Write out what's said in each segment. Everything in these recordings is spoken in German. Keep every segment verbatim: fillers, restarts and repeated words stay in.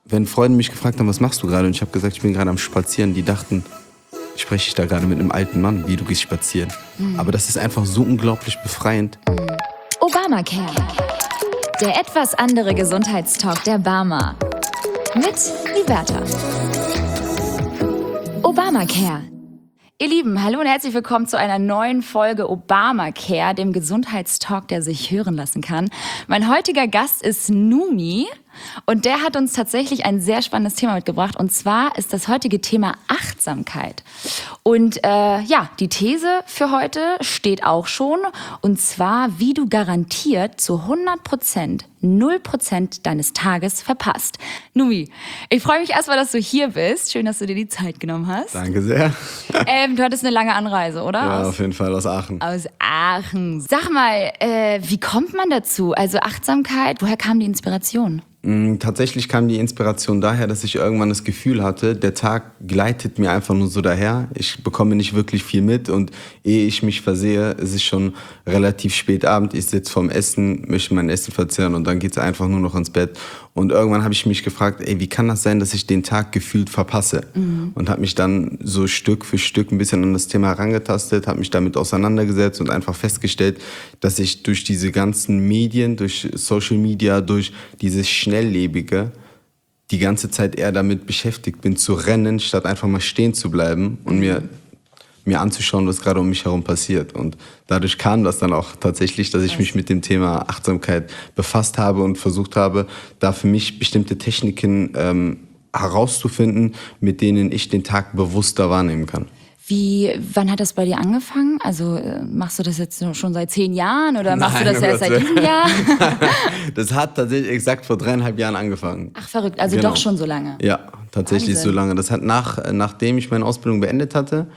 wenn Freunde mich gefragt haben, was machst du gerade? Und ich habe gesagt, ich bin gerade am Spazieren. Die dachten, spreche ich da gerade mit einem alten Mann, wie du gehst spazieren. Mhm. Aber das ist einfach so unglaublich befreiend. Obamacare. Der etwas andere Gesundheitstalk der Barmer. Mit Liberta. Obamacare. Ihr Lieben, hallo und herzlich willkommen zu einer neuen Folge Obamacare, dem Gesundheitstalk, der sich hören lassen kann. Mein heutiger Gast ist Numi und der hat uns tatsächlich ein sehr spannendes Thema mitgebracht. Und zwar ist das heutige Thema Achtsamkeit. Und äh, ja, die These für heute steht auch schon. Und zwar, wie du garantiert zu hundert Prozent, null Prozent deines Tages verpasst. Numi, ich freue mich erstmal, dass du hier bist. Schön, dass du dir die Zeit genommen hast. Danke sehr. Ähm, du hattest eine lange Anreise, oder? Ja, aus, auf jeden Fall aus Aachen. Aus Aachen. Sag mal, äh, wie kommt man dazu? Also Achtsamkeit, woher kam die Inspiration? Tatsächlich kam die Inspiration daher, dass ich irgendwann das Gefühl hatte, der Tag gleitet mir einfach nur so daher. Ich bekomme nicht wirklich viel mit und ehe ich mich versehe, es ist schon relativ spät Abend. Ich sitze vorm Essen, möchte mein Essen verzehren und dann geht es einfach nur noch ins Bett. Und irgendwann habe ich mich gefragt, ey, wie kann das sein, dass ich den Tag gefühlt verpasse? Mhm. Und habe mich dann so Stück für Stück ein bisschen an das Thema herangetastet, habe mich damit auseinandergesetzt und einfach festgestellt, dass ich durch diese ganzen Medien, durch Social Media, durch dieses Schnelllebige die ganze Zeit eher damit beschäftigt bin, zu rennen, statt einfach mal stehen zu bleiben und mir, mir anzuschauen, was gerade um mich herum passiert. Und dadurch kam das dann auch tatsächlich, dass ich mich mit dem Thema Achtsamkeit befasst habe und versucht habe, da für mich bestimmte Techniken ähm, herauszufinden, mit denen ich den Tag bewusster wahrnehmen kann. Wie, wann hat das bei dir angefangen? Also machst du das jetzt schon seit zehn Jahren oder machst Nein, du das erst seit diesem Jahr? Das hat tatsächlich exakt vor dreieinhalb Jahren angefangen. Ach, verrückt. Also Genau. Doch schon so lange? Ja, tatsächlich Wahnsinn. so lange. Das hat nach, nachdem ich meine Ausbildung beendet hatte,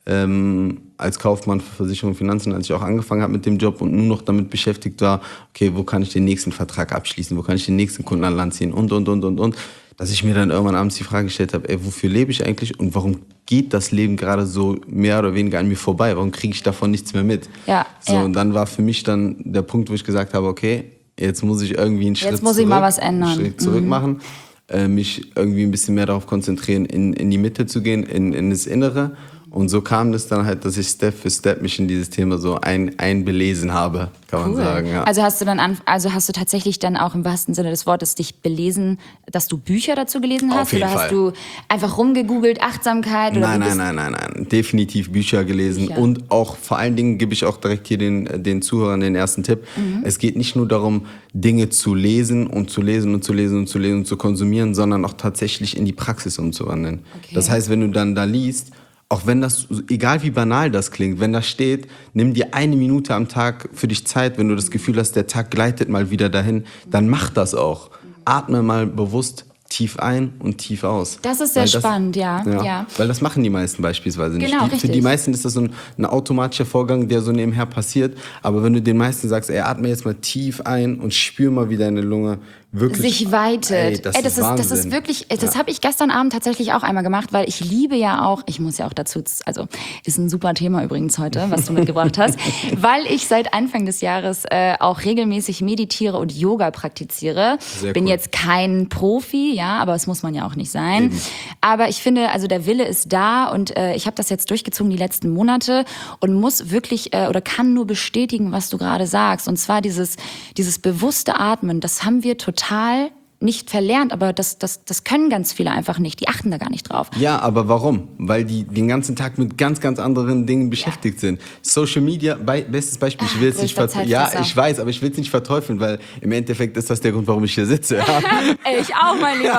ähm, als Kaufmann für Versicherung und Finanzen, als ich auch angefangen habe mit dem Job und nur noch damit beschäftigt war, okay, wo kann ich den nächsten Vertrag abschließen, wo kann ich den nächsten Kunden an Land ziehen und, und, und, und, und. Dass ich mir dann irgendwann abends die Frage gestellt habe, ey, wofür lebe ich eigentlich und warum geht das Leben gerade so mehr oder weniger an mir vorbei? Warum kriege ich davon nichts mehr mit? Ja, so, ja. Und dann war für mich dann der Punkt, wo ich gesagt habe, okay, jetzt muss ich irgendwie einen Schritt Jetzt muss zurück, ich mal was ändern. einen Schritt zurück Mhm. machen, äh, mich irgendwie ein bisschen mehr darauf konzentrieren, in, in die Mitte zu gehen, in, in das Innere. Und so kam das dann halt, dass ich Step für Step mich in dieses Thema so ein, einbelesen habe, kann Cool. man sagen. Ja. Also hast du dann an, also hast du tatsächlich dann auch im wahrsten Sinne des Wortes dich belesen, dass du Bücher dazu gelesen hast? Auf jeden oder hast Fall. du einfach rumgegoogelt, Achtsamkeit? Oder Nein, wie nein, bist- nein, nein, nein. Definitiv Bücher gelesen. Bücher. Und auch vor allen Dingen gebe ich auch direkt hier den, den Zuhörern den ersten Tipp. Mhm. Es geht nicht nur darum, Dinge zu lesen und zu lesen und zu lesen und zu lesen und zu konsumieren, sondern auch tatsächlich in die Praxis umzuwandeln. Okay. Das heißt, wenn du dann da liest, auch wenn das, egal wie banal das klingt, wenn da steht, nimm dir eine Minute am Tag für dich Zeit, wenn du das Gefühl hast, der Tag gleitet mal wieder dahin, dann mach das auch. Atme mal bewusst tief ein und tief aus. Das ist sehr Weil das, spannend, ja. ja. ja. Weil das machen die meisten beispielsweise nicht. Genau, die, für richtig. die meisten ist das so ein, ein automatischer Vorgang, der so nebenher passiert. Aber wenn du den meisten sagst, ey, atme jetzt mal tief ein und spür mal, wie deine Lunge wirklich sich weitet. Ey, das, Ey, das, ist ist, das Wahnsinn. ist wirklich, das Ja. habe ich gestern Abend tatsächlich auch einmal gemacht, weil ich liebe ja auch, ich muss ja auch dazu, also ist ein super Thema übrigens heute, was du mitgebracht hast, weil ich seit Anfang des Jahres äh, auch regelmäßig meditiere und Yoga praktiziere. Sehr Bin cool. jetzt kein Profi, ja, aber das muss man ja auch nicht sein. Eben. Aber ich finde, also der Wille ist da und äh, ich habe das jetzt durchgezogen die letzten Monate und muss wirklich äh, oder kann nur bestätigen, was du gerade sagst. Und zwar dieses, dieses bewusste Atmen, das haben wir total nicht verlernt, aber das, das, das können ganz viele einfach nicht. Die achten da gar nicht drauf. Ja, aber warum? Weil die den ganzen Tag mit ganz, ganz anderen Dingen beschäftigt sind. Social Media, bei, bestes Beispiel, ich will es nicht größter verteufeln. Ja, Zeitfresser. ich weiß, aber ich will es nicht verteufeln, weil im Endeffekt ist das der Grund, warum ich hier sitze. Ja. Ich auch, mein Lieber.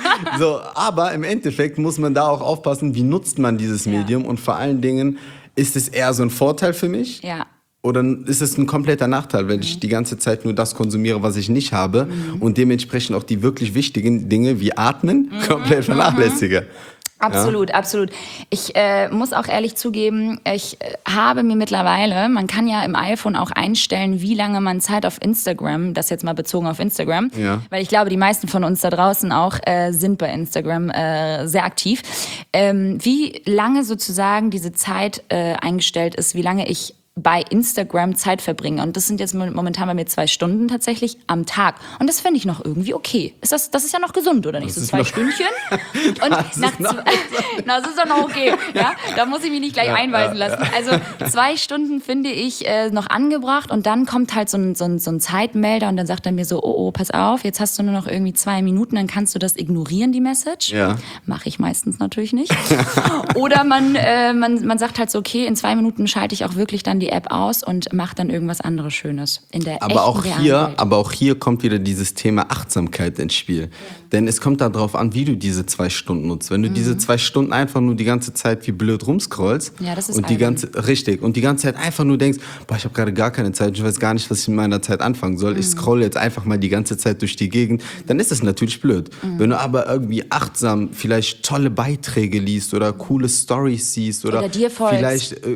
So, aber im Endeffekt muss man da auch aufpassen, wie nutzt man dieses Ja. Medium und vor allen Dingen, ist es eher so ein Vorteil für mich? Ja. Oder ist es ein kompletter Nachteil, weil ich die ganze Zeit nur das konsumiere, was ich nicht habe und dementsprechend auch die wirklich wichtigen Dinge wie Atmen komplett vernachlässige? Absolut, absolut. Ich äh, muss auch ehrlich zugeben, ich äh, habe mir mittlerweile, man kann ja im iPhone auch einstellen, wie lange man Zeit auf Instagram, das jetzt mal bezogen auf Instagram, Ja. weil ich glaube, die meisten von uns da draußen auch äh, sind bei Instagram äh, sehr aktiv, ähm, wie lange sozusagen diese Zeit äh, eingestellt ist, wie lange ich bei Instagram Zeit verbringe. Und das sind jetzt momentan bei mir zwei Stunden tatsächlich am Tag. Und das finde ich noch irgendwie okay. Ist das, das ist ja noch gesund, oder nicht? Das So zwei noch, Stündchen. Und das nach ist noch, zwei, na, das ist doch noch okay. Ja? Da muss ich mich nicht gleich ja, einweisen ja, lassen. Also zwei Stunden finde ich äh, noch angebracht. Und dann kommt halt so ein, so, ein, so ein Zeitmelder und dann sagt er mir so, oh, oh, pass auf, jetzt hast du nur noch irgendwie zwei Minuten, dann kannst du das ignorieren, die Message. Ja. Mache ich meistens natürlich nicht. Oder man, äh, man, man sagt halt so, okay, in zwei Minuten schalte ich auch wirklich dann die App aus und mache dann irgendwas anderes Schönes in der aber echten auch realen hier, Welt. Aber auch hier kommt wieder dieses Thema Achtsamkeit ins Spiel. Ja. Denn es kommt darauf an, wie du diese zwei Stunden nutzt. Wenn du mhm. diese zwei Stunden einfach nur die ganze Zeit wie blöd rumscrollst ja, das ist und die ganze richtig und die ganze Zeit einfach nur denkst, boah, ich habe gerade gar keine Zeit, ich weiß gar nicht, was ich in meiner Zeit anfangen soll. Mhm. Ich scrolle jetzt einfach mal die ganze Zeit durch die Gegend, dann ist es natürlich blöd. Mhm. Wenn du aber irgendwie achtsam vielleicht tolle Beiträge liest oder coole Storys siehst oder, oder dir folgst. Vielleicht äh,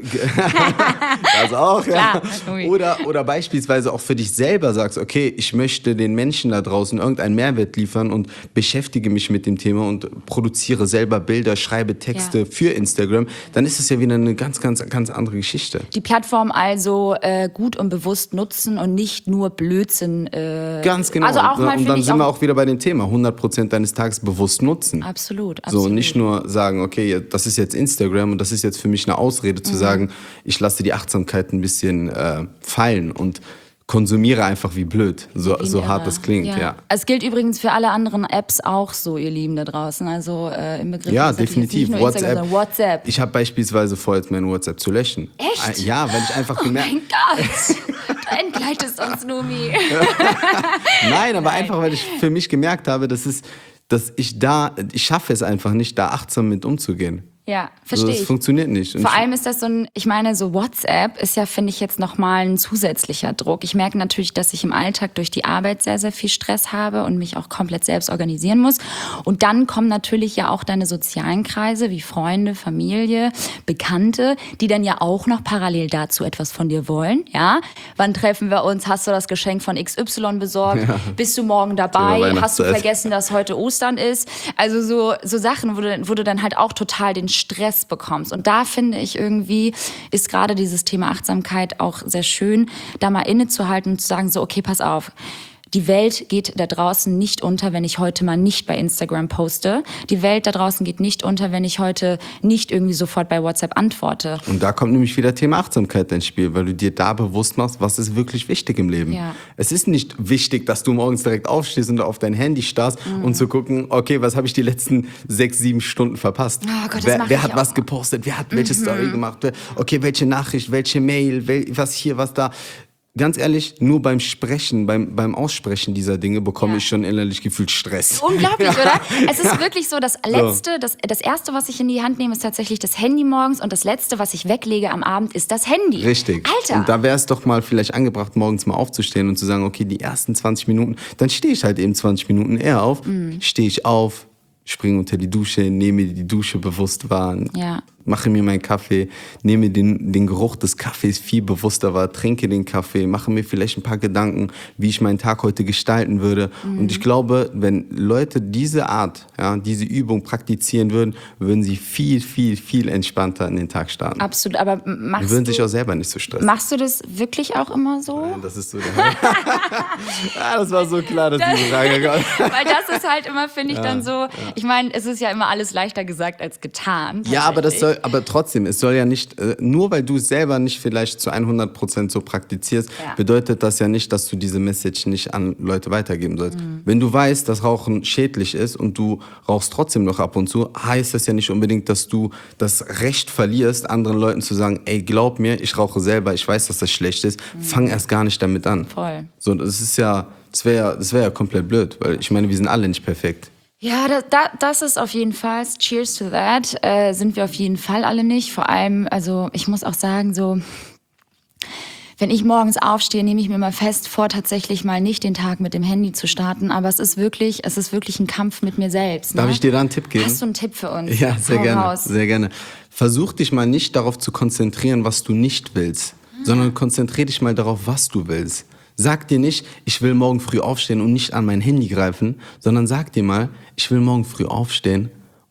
das auch, ja. Klar, oder oder beispielsweise auch für dich selber sagst, okay, ich möchte den Menschen da draußen irgendeinen Mehrwert liefern und beschäftige mich mit dem Thema und produziere selber Bilder, schreibe Texte ja. für Instagram, dann ist es ja wieder eine ganz, ganz, ganz andere Geschichte. Die Plattform also äh, gut und bewusst nutzen und nicht nur Blödsinn. Äh, ganz genau. Also auch mal, und dann ich sind auch wir auch wieder bei dem Thema, hundert Prozent deines Tages bewusst nutzen. Absolut, absolut. So, nicht nur sagen, okay, das ist jetzt Instagram und das ist jetzt für mich eine Ausrede zu mhm. sagen, ich lasse die Achtsamkeit ein bisschen äh, fallen und konsumiere einfach wie blöd, so, wie so hart das klingt. Ja. Ja. Es gilt übrigens für alle anderen Apps auch so, ihr Lieben da draußen. Also äh, im Begriff ja, definitiv. Nicht nur WhatsApp. Instagram, sondern WhatsApp. Ich habe beispielsweise vor, jetzt mein WhatsApp zu löschen. Echt? Ja, weil ich einfach gemerkt habe. Oh mein Gott, du entgleitest uns, Numi. Nein, aber Nein. einfach, weil ich für mich gemerkt habe, dass, es, dass ich da, ich schaffe es einfach nicht, da achtsam mit umzugehen. Ja, verstehe ich. Das funktioniert nicht. Und Vor allem ist das so ein, ich meine, so WhatsApp ist ja, finde ich, jetzt nochmal ein zusätzlicher Druck. Ich merke natürlich, dass ich im Alltag durch die Arbeit sehr, sehr viel Stress habe und mich auch komplett selbst organisieren muss. Und dann kommen natürlich ja auch deine sozialen Kreise wie Freunde, Familie, Bekannte, die dann ja auch noch parallel dazu etwas von dir wollen. Ja, wann treffen wir uns? Hast du das Geschenk von X Y besorgt? Ja. Bist du morgen dabei? Hast du vergessen, dass heute Ostern ist? Also so, so Sachen, wo du, wo du dann halt auch total den Stress bekommst. Und da finde ich irgendwie, ist gerade dieses Thema Achtsamkeit auch sehr schön, da mal innezuhalten und zu sagen, so, okay, pass auf. Die Welt geht da draußen nicht unter, wenn ich heute mal nicht bei Instagram poste. Die Welt da draußen geht nicht unter, wenn ich heute nicht irgendwie sofort bei WhatsApp antworte. Und da kommt nämlich wieder Thema Achtsamkeit ins Spiel, weil du dir da bewusst machst, was ist wirklich wichtig im Leben. Ja. Es ist nicht wichtig, dass du morgens direkt aufstehst und auf dein Handy starrst mhm. und zu gucken, okay, was habe ich die letzten sechs, sieben Stunden verpasst? Oh Gott, wer wer hat auch. was gepostet? Wer hat mhm. welche Story gemacht? Okay, welche Nachricht, welche Mail, wel, was hier, was da. Ganz ehrlich, nur beim Sprechen, beim, beim Aussprechen dieser Dinge bekomme ja. ich schon innerlich gefühlt Stress. Unglaublich, oder? Es ist wirklich so, das Letzte, das, das Erste, was ich in die Hand nehme, ist tatsächlich das Handy morgens und das Letzte, was ich weglege am Abend, ist das Handy. Richtig. Alter! Und da wäre es doch mal vielleicht angebracht, morgens mal aufzustehen und zu sagen, okay, die ersten zwanzig Minuten, dann stehe ich halt eben zwanzig Minuten eher auf, mhm. stehe ich auf, springe unter die Dusche, nehme die Dusche bewusst wahr, ja. mache mir meinen Kaffee, nehme den, den Geruch des Kaffees viel bewusster wahr, trinke den Kaffee, mache mir vielleicht ein paar Gedanken, wie ich meinen Tag heute gestalten würde. Mhm. Und ich glaube, wenn Leute diese Art, ja, diese Übung praktizieren würden, würden sie viel, viel, viel entspannter in den Tag starten. Absolut, aber machst Sie würden du, sich auch selber nicht so stressen. Machst du das wirklich auch immer so? Nein, das ist so der ja, das war so klar, dass das, diese Frage kommt. Weil das ist halt immer, finde ich, ja, dann so, ja. ich meine, es ist ja immer alles leichter gesagt als getan. Ja, aber das soll, aber trotzdem, es soll ja nicht, äh, nur weil du es selber nicht vielleicht zu hundert Prozent so praktizierst, ja. bedeutet das ja nicht, dass du diese Message nicht an Leute weitergeben sollst. Mhm. Wenn du weißt, dass Rauchen schädlich ist und du rauchst trotzdem noch ab und zu, heißt das ja nicht unbedingt, dass du das Recht verlierst, anderen Leuten zu sagen, ey, glaub mir, ich rauche selber, ich weiß, dass das schlecht ist, mhm. fang erst gar nicht damit an. Voll. So, das ist ja, das wäre das wär ja komplett blöd, weil ich meine, wir sind alle nicht perfekt. Ja, da, da, das ist auf jeden Fall, cheers to that, äh, sind wir auf jeden Fall alle nicht. Vor allem, also ich muss auch sagen, so, wenn ich morgens aufstehe, nehme ich mir mal fest vor, tatsächlich mal nicht den Tag mit dem Handy zu starten. Aber es ist wirklich, es ist wirklich ein Kampf mit mir selbst. Ne? Darf ich dir da einen Tipp geben? Hast du einen Tipp für uns? Ja, sehr Hau gerne, raus. sehr gerne. Versuch dich mal nicht darauf zu konzentrieren, was du nicht willst, hm. sondern konzentriere dich mal darauf, was du willst. Sag dir nicht, ich will morgen früh aufstehen und nicht an mein Handy greifen, sondern sag dir mal, ich will morgen früh aufstehen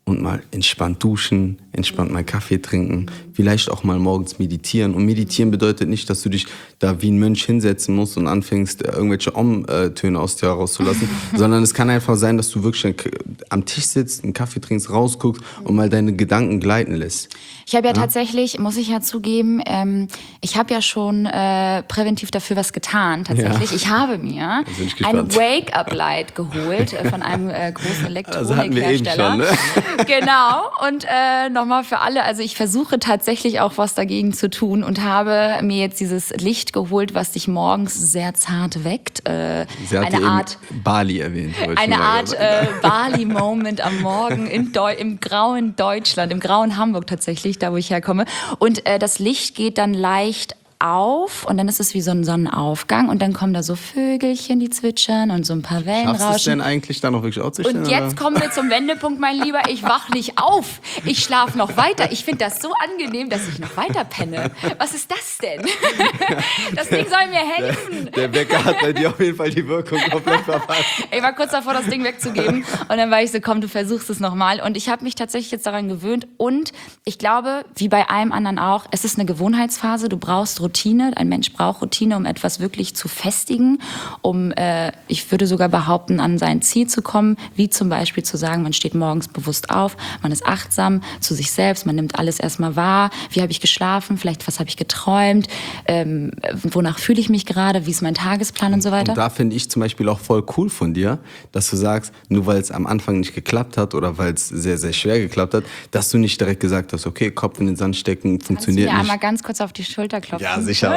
und mal entspannt duschen, entspannt mal Kaffee trinken, vielleicht auch mal morgens meditieren. Und meditieren bedeutet nicht, dass du dich da wie ein Mönch hinsetzen musst und anfängst, irgendwelche Om-Töne aus dir herauszulassen, sondern es kann einfach sein, dass du wirklich am Tisch sitzt, einen Kaffee trinkst, rausguckst und mal deine Gedanken gleiten lässt. Ich habe ja, ja tatsächlich, muss ich ja zugeben, ähm, ich habe ja schon äh, präventiv dafür was getan, tatsächlich. Ja. Ich habe mir ein Wake-up-Light geholt äh, von einem äh, großen Elektronikhersteller. Also ne? Genau, und äh, nochmal für alle, also ich versuche tatsächlich auch was dagegen zu tun und habe mir jetzt dieses Licht geholt, was dich morgens sehr zart weckt. Äh, Sie hat eine Art Bali erwähnt. Eine Art äh, Bali-Moment am Morgen in Deu- im grauen Deutschland, im grauen Hamburg tatsächlich, da wo ich herkomme. Und äh, das Licht geht dann leicht auf und dann ist es wie so ein Sonnenaufgang und dann kommen da so Vögelchen, die zwitschern und so ein paar Wellen rauschen. Schaffst du es denn eigentlich da noch wirklich aufzustehen? Und jetzt kommen wir zum Wendepunkt, mein Lieber. Ich wach nicht auf. Ich schlafe noch weiter. Ich finde das so angenehm, dass ich noch weiter penne. Was ist das denn? Das Ding soll mir helfen. Der, der Wecker hat bei dir auf jeden Fall die Wirkung komplett verpasst. Ich war kurz davor, das Ding wegzugeben und dann war ich so, komm, du versuchst es nochmal. Und ich habe mich tatsächlich jetzt daran gewöhnt und ich glaube, wie bei allem anderen auch, es ist eine Gewohnheitsphase. Du brauchst Routine. Ein Mensch braucht Routine, um etwas wirklich zu festigen, um, äh, ich würde sogar behaupten, an sein Ziel zu kommen, wie zum Beispiel zu sagen, man steht morgens bewusst auf, man ist achtsam zu sich selbst, man nimmt alles erstmal wahr, wie habe ich geschlafen, vielleicht was habe ich geträumt, ähm, wonach fühle ich mich gerade, wie ist mein Tagesplan und so weiter. Und da finde ich zum Beispiel auch voll cool von dir, dass du sagst, nur weil es am Anfang nicht geklappt hat oder weil es sehr, sehr schwer geklappt hat, dass du nicht direkt gesagt hast, okay, Kopf in den Sand stecken, funktioniert Kannst du mir nicht. einmal ganz kurz auf die Schulter klopfen? Ja, sicher.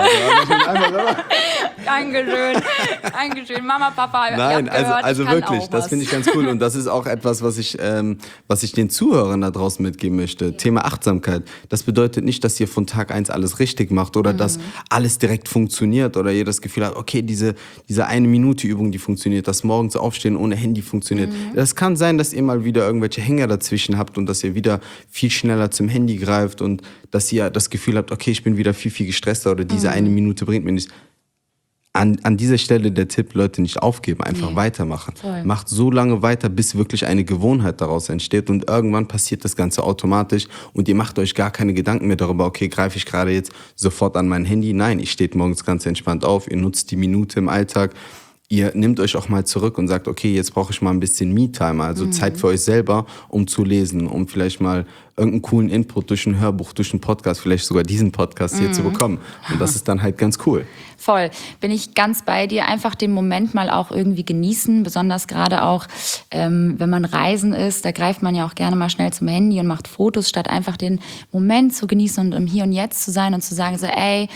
Dankeschön. Dankeschön. Mama, Papa, Nein, ihr habt gehört, also, also ich kann wirklich, auch das was. finde ich ganz cool. Und das ist auch etwas, was ich, ähm, was ich den Zuhörern da draußen mitgeben möchte. Ja. Thema Achtsamkeit. Das bedeutet nicht, dass ihr von Tag eins alles richtig macht oder mhm. dass alles direkt funktioniert oder ihr das Gefühl habt, okay, diese, diese eine Minute Übung, die funktioniert, das morgens aufstehen ohne Handy funktioniert. Mhm. Das kann sein, dass ihr mal wieder irgendwelche Hänger dazwischen habt und dass ihr wieder viel schneller zum Handy greift und dass ihr das Gefühl habt, okay, ich bin wieder viel, viel gestresster oder diese mhm. eine Minute bringt mir nichts. An, an dieser Stelle der Tipp, Leute, nicht aufgeben, einfach nee. weitermachen. Voll. Macht so lange weiter, bis wirklich eine Gewohnheit daraus entsteht und irgendwann passiert das Ganze automatisch und ihr macht euch gar keine Gedanken mehr darüber, okay, greife ich gerade jetzt sofort an mein Handy? Nein, ich steht morgens ganz entspannt auf, ihr nutzt die Minute im Alltag, ihr nehmt euch auch mal zurück und sagt, okay, jetzt brauche ich mal ein bisschen Me-Time, also mhm. Zeit für euch selber, um zu lesen, um vielleicht mal irgendeinen coolen Input durch ein Hörbuch, durch einen Podcast, vielleicht sogar diesen Podcast mhm. hier zu bekommen. Und das ist dann halt ganz cool. Voll, bin ich ganz bei dir. Einfach den Moment mal auch irgendwie genießen, besonders gerade auch, ähm, wenn man reisen ist, da greift man ja auch gerne mal schnell zum Handy und macht Fotos, statt einfach den Moment zu genießen und im Hier und Jetzt zu sein und zu sagen so, ey,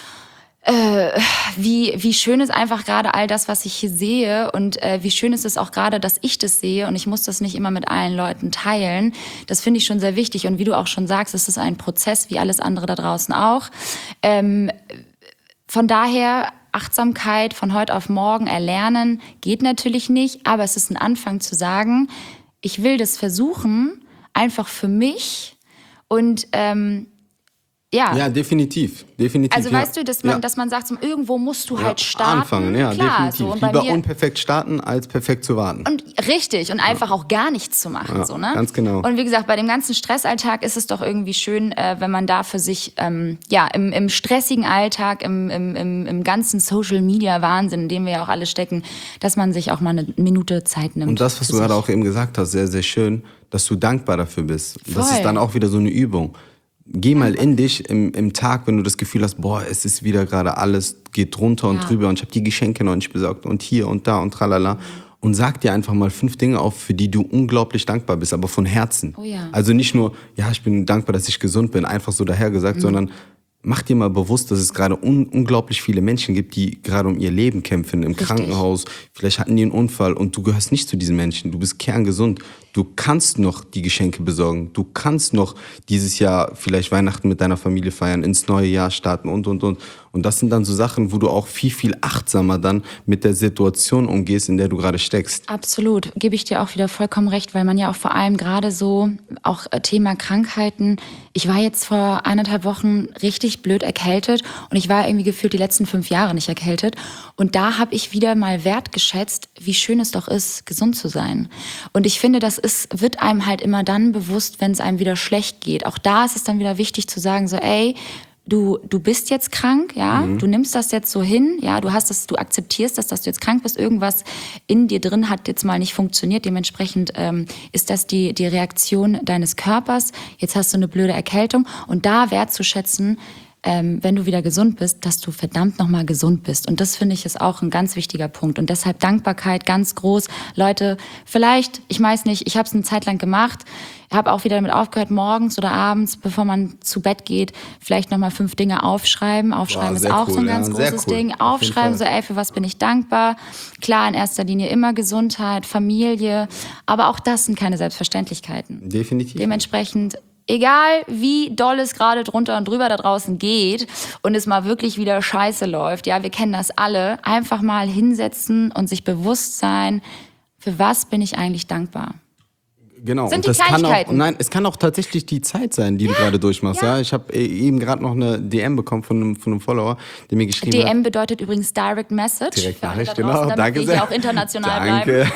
Äh, wie, wie schön ist einfach gerade all das, was ich hier sehe und äh, wie schön ist es auch gerade, dass ich das sehe und ich muss das nicht immer mit allen Leuten teilen. Das finde ich schon sehr wichtig und wie du auch schon sagst, es ist ein Prozess, wie alles andere da draußen auch. Ähm, von daher Achtsamkeit von heute auf morgen erlernen geht natürlich nicht, aber es ist ein Anfang zu sagen, ich will das versuchen, einfach für mich und ähm, Ja. ja, definitiv, definitiv. Also ja. weißt du, dass man, ja. dass man sagt, so, irgendwo musst du ja, halt starten. Anfangen, ja, Klar, definitiv. so. Und bei Lieber mir, unperfekt starten, als perfekt zu warten. und richtig, und einfach ja. auch gar nichts zu machen. Ja, so, ne? Ganz genau. Und wie gesagt, bei dem ganzen Stressalltag ist es doch irgendwie schön, äh, wenn man da für sich, ähm, ja, im, im stressigen Alltag, im, im, im, im ganzen Social-Media-Wahnsinn, in dem wir ja auch alle stecken, dass man sich auch mal eine Minute Zeit nimmt. Und das, was du gerade auch eben gesagt hast, sehr, sehr schön, dass du dankbar dafür bist. Voll. Das ist dann auch wieder so eine Übung. Geh mal in dich im, im Tag, wenn du das Gefühl hast, boah, es ist wieder gerade alles, geht drunter und ja. drüber und ich habe die Geschenke noch nicht besorgt und hier und da und tralala. Und sag dir einfach mal fünf Dinge auf, für die du unglaublich dankbar bist, aber von Herzen. Oh ja. Also nicht nur, ja, ich bin dankbar, dass ich gesund bin, einfach so dahergesagt, mhm. sondern mach dir mal bewusst, dass es gerade un- unglaublich viele Menschen gibt, die gerade um ihr Leben kämpfen, im Richtig. Krankenhaus. Vielleicht hatten die einen Unfall und du gehörst nicht zu diesen Menschen. Du bist kerngesund. Du kannst noch die Geschenke besorgen. Du kannst noch dieses Jahr vielleicht Weihnachten mit deiner Familie feiern, ins neue Jahr starten und, und, und. Und das sind dann so Sachen, wo du auch viel, viel achtsamer dann mit der Situation umgehst, in der du gerade steckst. Absolut, gebe ich dir auch wieder vollkommen recht, weil man ja auch vor allem gerade so, auch Thema Krankheiten, ich war jetzt vor eineinhalb Wochen richtig blöd erkältet und ich war irgendwie gefühlt die letzten fünf Jahre nicht erkältet. Und da habe ich wieder mal wertgeschätzt, wie schön es doch ist, gesund zu sein. Und ich finde, das ist, wird einem halt immer dann bewusst, wenn es einem wieder schlecht geht. Auch da ist es dann wieder wichtig zu sagen, so ey, du, du bist jetzt krank, ja, mhm. du nimmst das jetzt so hin, ja, du hast das, du akzeptierst das, dass du jetzt krank bist, irgendwas in dir drin hat jetzt mal nicht funktioniert, dementsprechend ähm, ist das die, die Reaktion deines Körpers, jetzt hast du eine blöde Erkältung und da wertzuschätzen, ähm, wenn du wieder gesund bist, dass du verdammt nochmal gesund bist und das finde ich ist auch ein ganz wichtiger Punkt und deshalb Dankbarkeit ganz groß, Leute, vielleicht, ich weiß nicht, ich habe es eine Zeit lang gemacht, habe auch wieder damit aufgehört, morgens oder abends, bevor man zu Bett geht, vielleicht nochmal fünf Dinge aufschreiben. Aufschreiben Boah, ist auch cool, so ein ganz ja, großes cool. Ding. Aufschreiben, so ey, für was bin ich dankbar? Klar, in erster Linie immer Gesundheit, Familie, aber auch das sind keine Selbstverständlichkeiten. Definitiv. Dementsprechend, egal wie doll es gerade drunter und drüber da draußen geht und es mal wirklich wieder scheiße läuft, ja, wir kennen das alle, einfach mal hinsetzen und sich bewusst sein, für was bin ich eigentlich dankbar? Genau. Sind und die das kann auch, Kleinigkeiten. nein, es kann auch tatsächlich die Zeit sein, die Ja, du gerade durchmachst. ja. Ja, ich habe eben gerade noch eine D M bekommen von einem, von einem Follower, der mir geschrieben D hat. M bedeutet übrigens Direct Message. Direkt für alle Nachricht, da draußen, genau. damit Danke wir sehr. hier auch international Danke. bleiben.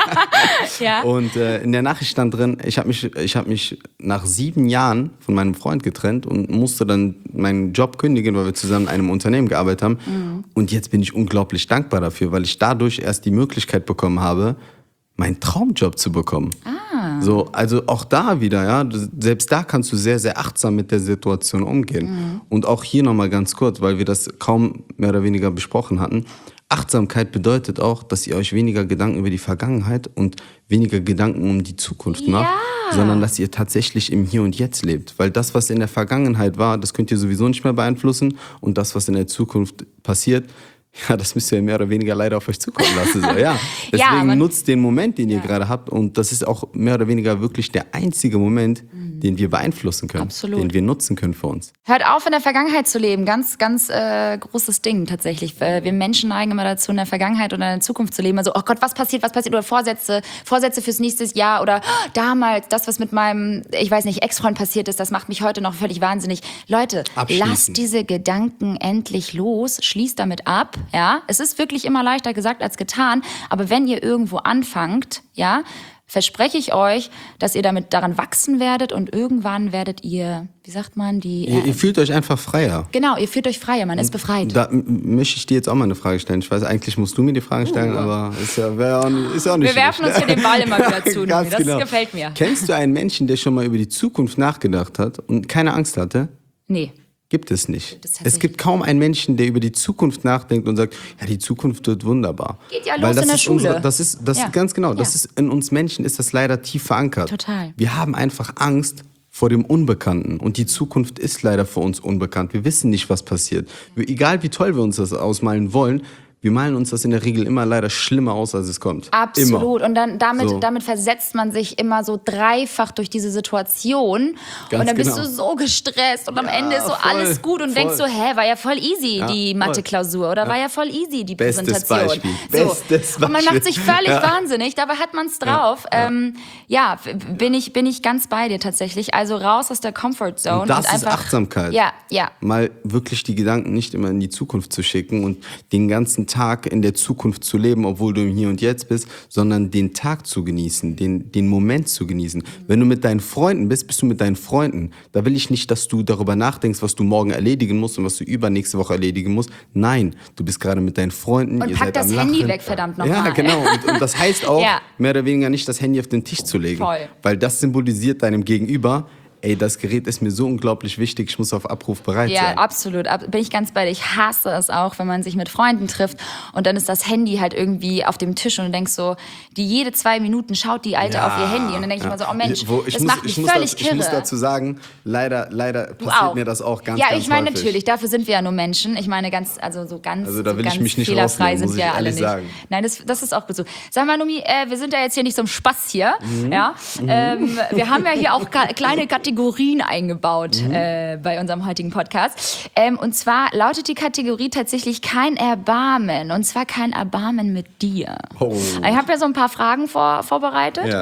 Ja. Und äh, in der Nachricht stand drin, ich habe mich, ich hab mich nach sieben Jahren von meinem Freund getrennt und musste dann meinen Job kündigen, weil wir zusammen in einem Unternehmen gearbeitet haben. Mhm. Und jetzt bin ich unglaublich dankbar dafür, weil ich dadurch erst die Möglichkeit bekommen habe, meinen Traumjob zu bekommen. Ah. So, also auch da wieder, ja, du- selbst da kannst du sehr, sehr achtsam mit der Situation umgehen. Mhm. Und auch hier nochmal ganz kurz, weil wir das kaum mehr oder weniger besprochen hatten. Achtsamkeit bedeutet auch, dass ihr euch weniger Gedanken über die Vergangenheit und weniger Gedanken um die Zukunft macht, Ja. sondern dass ihr tatsächlich im Hier und Jetzt lebt. Weil das, was in der Vergangenheit war, das könnt ihr sowieso nicht mehr beeinflussen. Und das, was in der Zukunft passiert, ja, das müsst ihr mehr oder weniger leider auf euch zukommen lassen. So, ja. Deswegen man- nutzt den Moment, den ihr Ja. gerade habt. Und das ist auch mehr oder weniger wirklich der einzige Moment, den wir beeinflussen können. Absolut. Den wir nutzen können für uns. Hört auf, in der Vergangenheit zu leben. Ganz, ganz äh, großes Ding tatsächlich. Äh, Wir Menschen neigen immer dazu, in der Vergangenheit oder in der Zukunft zu leben. Also, oh Gott, was passiert, was passiert? Oder Vorsätze, Vorsätze fürs nächste Jahr. Oder oh, damals, das, was mit meinem, ich weiß nicht, Ex-Freund passiert ist, das macht mich heute noch völlig wahnsinnig. Leute, Abschließen. lasst diese Gedanken endlich los. Schließt damit ab. Ja, es ist wirklich immer leichter gesagt als getan. Aber wenn ihr irgendwo anfangt, ja, verspreche ich euch, dass ihr damit daran wachsen werdet und irgendwann werdet ihr, wie sagt man, die... Ihr, ihr fühlt euch einfach freier. Genau, ihr fühlt euch freier, man ist befreit. Da m- möchte ich dir jetzt auch mal eine Frage stellen. Ich weiß, eigentlich musst du mir die Fragen stellen, aber ist ja, wär auch, nicht- ist ja auch nicht Wir werfen schlecht. uns hier den Ball immer wieder zu. Ganz Das genau. gefällt mir. Kennst du einen Menschen, der schon mal über die Zukunft nachgedacht hat und keine Angst hatte? Nee. Gibt es nicht. es Es, tatsächlich gibt kaum einen Menschen, der über die Zukunft nachdenkt und sagt, ja, die Zukunft wird wunderbar. Geht ja Weil los das in der ist Schule. Unsere, das ist, das Ja. ist ganz genau, das Ja. ist in uns Menschen ist das leider tief verankert. Total. Wir haben einfach Angst vor dem Unbekannten und die Zukunft ist leider für uns unbekannt. Wir wissen nicht, was passiert. Wir, egal wie toll wir uns das ausmalen wollen, wir malen uns das in der Regel immer leider schlimmer aus, als es kommt. Absolut. Immer. Und dann damit, So. damit versetzt man sich immer so dreifach durch diese Situation. Ganz und dann bist genau. du so gestresst und am Ja, Ende ist so voll, alles gut und voll. denkst so, hä, war ja voll easy Ja, die voll. Mathe-Klausur oder war ja voll easy die Bestes Präsentation. Beispiel. So. Bestes Und man Beispiel. macht sich völlig Ja. wahnsinnig, dabei hat man es drauf. Ja, ähm, ja f- bin, ich, bin ich ganz bei dir tatsächlich. Also raus aus der Comfort Zone. Und das ist einfach, Achtsamkeit. Ja, ja. Mal wirklich die Gedanken nicht immer in die Zukunft zu schicken und den ganzen Tag in der Zukunft zu leben, obwohl du im Hier und Jetzt bist, sondern den Tag zu genießen, den, den Moment zu genießen. Wenn du mit deinen Freunden bist, bist du mit deinen Freunden. Da will ich nicht, dass du darüber nachdenkst, was du morgen erledigen musst und was du übernächste Woche erledigen musst. Nein, du bist gerade mit deinen Freunden. Und ihr pack seid das am Handy Lachen. weg, verdammt nochmal. Ja, genau. Und, und das heißt auch, Ja. mehr oder weniger nicht das Handy auf den Tisch zu legen. Voll. Weil das symbolisiert deinem Gegenüber, ey, das Gerät ist mir so unglaublich wichtig, ich muss auf Abruf bereit Ja, sein. absolut. Ab, bin ich ganz bei dir. Ich hasse es auch, wenn man sich mit Freunden trifft und dann ist das Handy halt irgendwie auf dem Tisch und du denkst so, die jede zwei Minuten schaut die Alte auf ihr Handy und dann denke ich mir so, oh Mensch, Wo- ich das muss, macht mich ich muss völlig das, kirre. Ich muss dazu sagen, leider, leider Du passiert auch. mir das auch ganz, ja, ganz ich meine häufig. natürlich, dafür sind wir ja nur Menschen. Ich meine ganz, also so ganz, Also da will so ich ganz mich nicht fehlerfrei rausnehmen, sind muss wir ich ja alle ehrlich nicht. sagen. Nein, das, das ist auch gut so. Sag mal, Numi, äh, wir sind ja jetzt hier nicht zum Spaß hier. Mhm. Ja? Ähm, wir haben ja hier auch ka- kleine Kategorien eingebaut Mhm. äh, bei unserem heutigen Podcast. Ähm, und zwar lautet die Kategorie tatsächlich kein Erbarmen. Und zwar kein Erbarmen mit dir. Oh. Ich habe ja so ein paar Fragen vor, vorbereitet. Ja.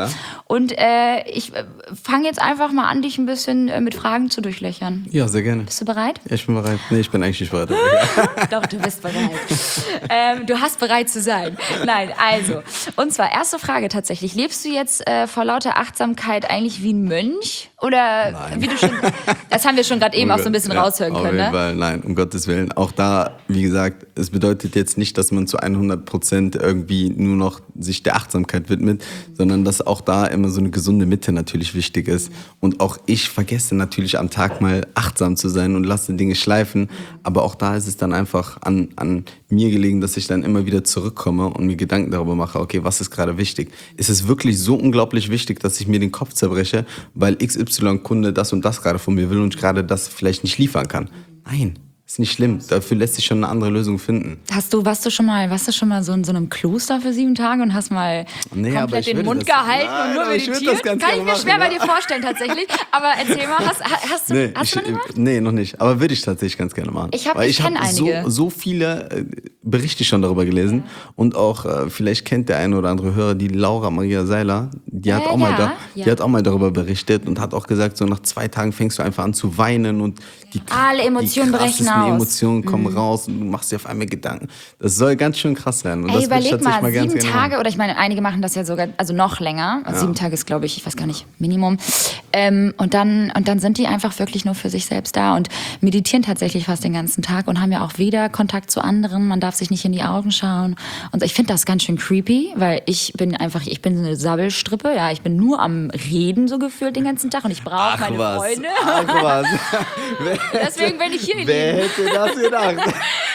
Und äh, ich äh, fange jetzt einfach mal an, dich ein bisschen äh, mit Fragen zu durchlöchern. Ja, sehr gerne. Bist du bereit? Ja, ich bin bereit. Nee, ich bin eigentlich nicht bereit. Doch, du bist bereit. ähm, du hast bereit zu sein. Nein, also. Und zwar, erste Frage tatsächlich. Lebst du jetzt äh, vor lauter Achtsamkeit eigentlich wie ein Mönch? Oder Nein. wie du schon. Das haben wir schon gerade eben Oh auch so ein bisschen ja, raushören auf können, jeden ne? Fall, nein, um Gottes Willen. Auch da, wie gesagt, es bedeutet jetzt nicht, dass man zu hundert Prozent irgendwie nur noch sich der Achtsamkeit widmet, mhm. sondern dass auch da immer so eine gesunde Mitte natürlich wichtig ist. Mhm. Und auch ich vergesse natürlich am Tag mal achtsam zu sein und lasse Dinge schleifen. Mhm. Aber auch da ist es dann einfach an, an mir gelegen, dass ich dann immer wieder zurückkomme und mir Gedanken darüber mache, okay, was ist gerade wichtig? Ist es wirklich so unglaublich wichtig, dass ich mir den Kopf zerbreche, weil X Y-Kunde das und das gerade von mir will und ich gerade das vielleicht nicht liefern kann? Nein. Ist nicht schlimm. Dafür lässt sich schon eine andere Lösung finden. Hast du, warst du schon mal, warst du schon mal so in so einem Kloster für sieben Tage und hast mal nee, komplett den Mund das, gehalten nein, und nur meditiert? Kann ich mir machen, schwer ja. bei dir vorstellen tatsächlich. Aber erzähl mal, hast, hast du, nee, hast ich, du noch nicht gemacht? Nee, noch nicht. Aber würde ich tatsächlich ganz gerne machen. Ich habe, ich, ich ich kenne hab einige. So, so viele äh, Berichte schon darüber gelesen. Ja. Und auch, äh, vielleicht kennt der eine oder andere Hörer, die Laura Maria Seiler, die, hat, äh, auch ja, mal da, ja. die hat auch mal darüber berichtet und hat auch gesagt, so nach zwei Tagen fängst du einfach an zu weinen und die, Alle Emotionen die brechen krassesten aus. Emotionen kommen mhm. raus und du machst dir auf einmal Gedanken. Das soll ganz schön krass werden. Und Ey, das überleg mal, mal sieben ganz Tage, oder ich meine, einige machen das ja sogar, also noch länger. Also ja. Sieben Tage ist, glaube ich, ich weiß gar nicht, Minimum. Ähm, und, dann, und dann sind die einfach wirklich nur für sich selbst da und meditieren tatsächlich fast den ganzen Tag und haben ja auch weder Kontakt zu anderen, man darf sich nicht in die Augen schauen. Und ich finde das ganz schön creepy, weil ich bin einfach, ich bin so eine Sabbelstrippe, ja, ich bin nur am Reden so gefühlt den ganzen Tag und ich brauche meine was. Freunde. Ach was. Deswegen bin ich hier. Wer hätte das gedacht?